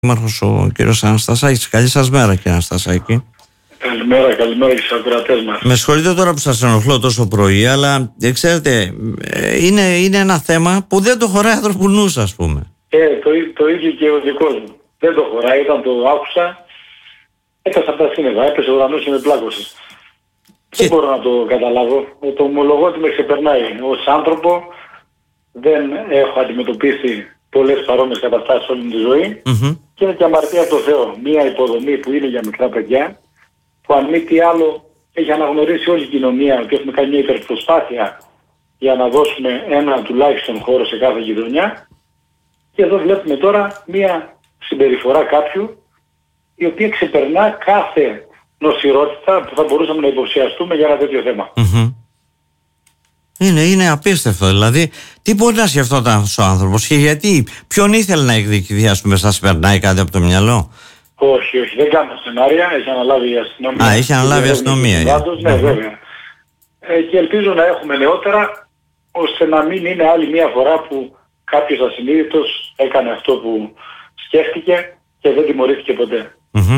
Δήμαρχος ο κύριος Αναστασάκης. Καλή σας μέρα, κύριε Αναστασάκη. Καλημέρα και στους ακροατές μας. Με συγχωρείτε τώρα που σας ενοχλώ τόσο πρωί, αλλά ξέρετε, είναι ένα θέμα που δεν το χωράει ανθρωπουνούς, ας πούμε. Το ίδιο και ο δικός μου. Δεν το χωράει, όταν το άκουσα, έπεσα από τα σύννεφα, έπεσε ο ουρανός και με πλάκωσε. Δεν μπορώ να το καταλάβω. Το ομολογώ ότι με ξεπερνάει. Ως άνθρωπο δεν έχω αντιμετωπίσει πολλές παρόμοιες καταστάσεις όλη τη ζωή. Και είναι και αμαρτία από το Θεό. Μία υποδομή που είναι για μικρά παιδιά, που αν μη τι άλλο έχει αναγνωρίσει όλη η κοινωνία ότι έχουμε κάνει μια υπερπροσπάθεια για να δώσουμε ένα τουλάχιστον χώρο σε κάθε γειτονιά. Και εδώ βλέπουμε τώρα μια συμπεριφορά κάποιου η οποία ξεπερνά κάθε νοσηρότητα που θα μπορούσαμε να υποψιαστούμε για ένα τέτοιο θέμα. Είναι απίστευτο. Δηλαδή, τι μπορεί να σκεφτόταν ο άνθρωπος και γιατί, ποιον ήθελε να εκδικηθεί, ας πούμε, σας περνάει κάτι από το μυαλό? Όχι, δεν κάνω σενάρια, έχει αναλάβει η αστυνομία. Έχει αναλάβει η αστυνομία. Ναι, βέβαια. Και ελπίζω να έχουμε νεότερα, ώστε να μην είναι άλλη μια φορά που κάποιος ασυνείδητος έκανε αυτό που σκέφτηκε και δεν τιμωρήθηκε ποτέ.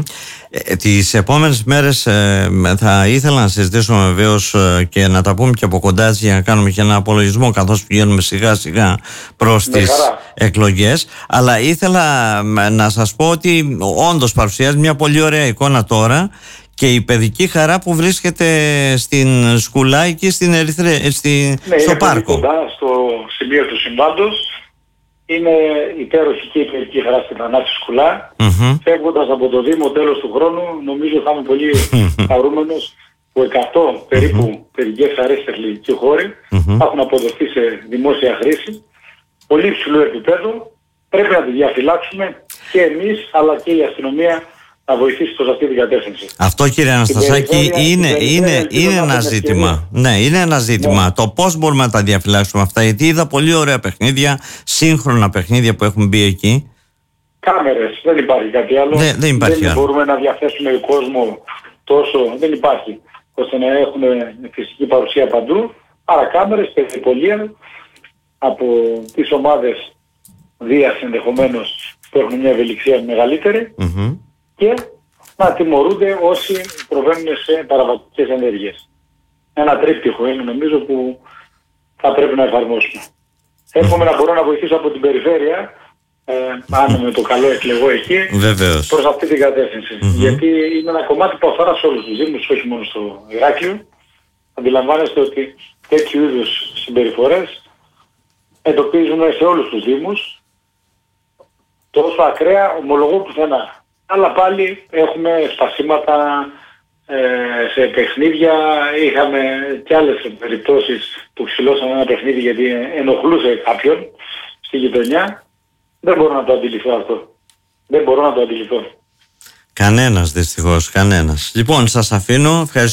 Τις επόμενες μέρες θα ήθελα να συζητήσουμε βεβαίως και να τα πούμε και από κοντά για να κάνουμε και ένα απολογισμό καθώς πηγαίνουμε σιγά σιγά προς τις εκλογές, αλλά ήθελα να σας πω ότι όντως παρουσιάζει μια πολύ ωραία εικόνα τώρα και η παιδική χαρά που βρίσκεται στην Σκουλά εκεί στην στο πάρκο. Κοντά στο σημείο του συμβάντος. Είναι υπέροχη και η παιδική χαρά στην Θανάση Σκουλά. Φεύγοντας από το Δήμο τέλος του χρόνου, νομίζω θα είμαι πολύ χαρούμενος που 100 περίπου παιδικές χαρές σε αθλητική χώρη έχουν αποδοθεί σε δημόσια χρήση. Πολύ υψηλού επίπεδου. Πρέπει να τη διαφυλάξουμε και εμείς αλλά και η αστυνομία να βοηθήσει προς αυτή την κατεύθυνση. Αυτό, κύριε Αναστασάκη, είναι ένα ζήτημα. Ναι, είναι ένα ζήτημα. Το πώς μπορούμε να τα διαφυλάξουμε αυτά, γιατί είδα πολύ ωραία παιχνίδια, σύγχρονα παιχνίδια που έχουν μπει εκεί. Κάμερες, δεν υπάρχει κάτι άλλο. Δεν μπορούμε να διαθέσουμε κόσμο τόσο, δεν υπάρχει, ώστε να έχουμε φυσική παρουσία παντού. Άρα κάμερες, περιπολία από τις ομάδες Δίας ενδεχομένως που έχουν μια ευελιξία μεγαλύτερη. Και να τιμωρούνται όσοι προβαίνουν σε παραβατικές ενέργειες. Ένα τρίπτυχο είναι νομίζω που θα πρέπει να εφαρμόσουμε. Εύχομαι να μπορώ να βοηθήσω από την περιφέρεια, αν με το καλό εκλεγώ εκεί, προς αυτή την κατεύθυνση. Γιατί είναι ένα κομμάτι που αφορά σε όλους τους Δήμους, όχι μόνο στο Ηράκλειο. Αντιλαμβάνεστε ότι τέτοιου είδους συμπεριφορές εντοπίζουν σε όλους τους Δήμους. Τόσο ακραία ομολογώ πουθενά. Αλλά πάλι έχουμε σπασίματα σε παιχνίδια. Είχαμε και άλλες περιπτώσεις που ξυλώσαμε ένα παιχνίδι γιατί ενοχλούσε κάποιον στη γειτονιά. Δεν μπορώ να το αντιληφθώ αυτό. Δεν μπορώ να το αντιληφθώ. Κανένας δυστυχώς, κανένας. Λοιπόν, σας αφήνω. Ευχαριστώ.